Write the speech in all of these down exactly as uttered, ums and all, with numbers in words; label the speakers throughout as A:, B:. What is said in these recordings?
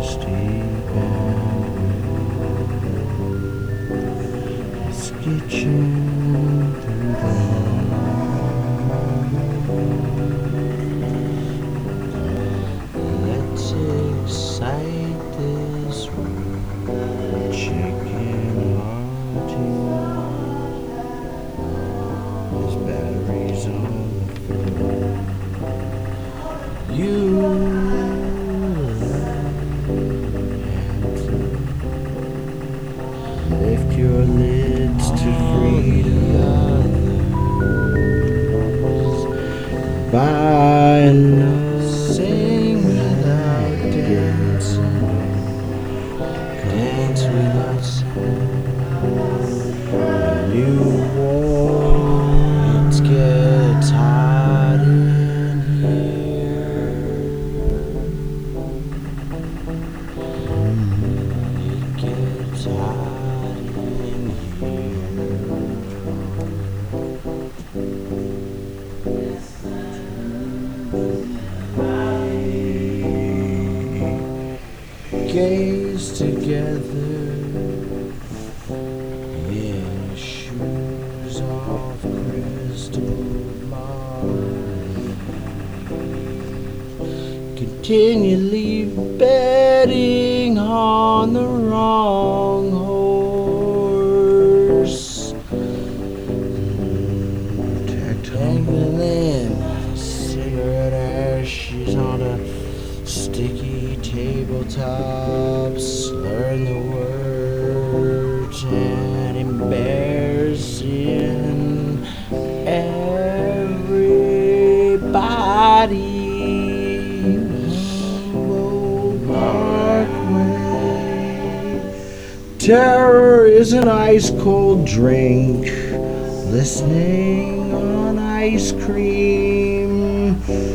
A: steep and sketching through the let's excite this room, chicken hearty. There's batteries on the floor. You lift your lids to freedom by night. Sing without dancing, dance without sound. You walk, it gets hot in here. It gets hot in here. Gaze together in shoes of crystal marble, continually betting on the wrong horse. Tangling cigarette ashes on a sticky tabletops, learn the words and embarrassing everybody. Old Parkway. Terror is an ice cold drink, listening on ice cream.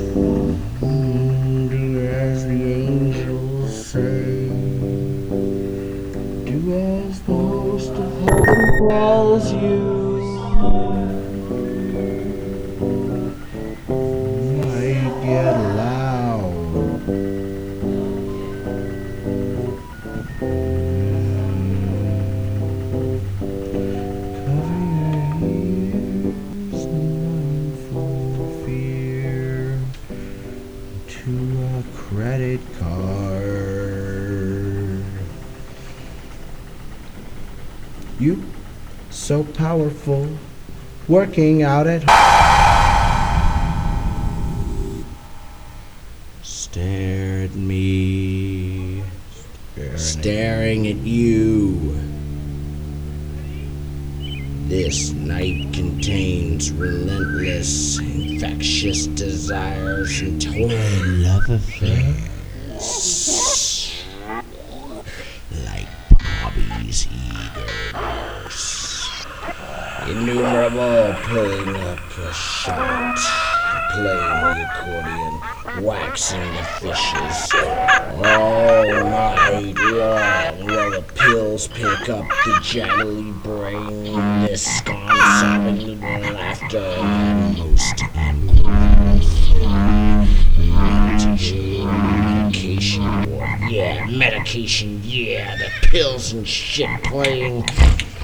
A: As the angels say, do as the host of heaven calls you. Might get loud. Cover your ears, none for fear. To a credit card. You, so powerful, working out at home. Stare at me, staring, staring at you. This night contains relentless, infectious desires and total love affairs, like Bobby's eagles, innumerable, pulling up a shot, playing the accordion, waxing the fishes, all night long while the pills pick up the jangly brain, this scorn-sobbing laughter, and most medication, medication, yeah, medication, yeah, the pills and shit playing.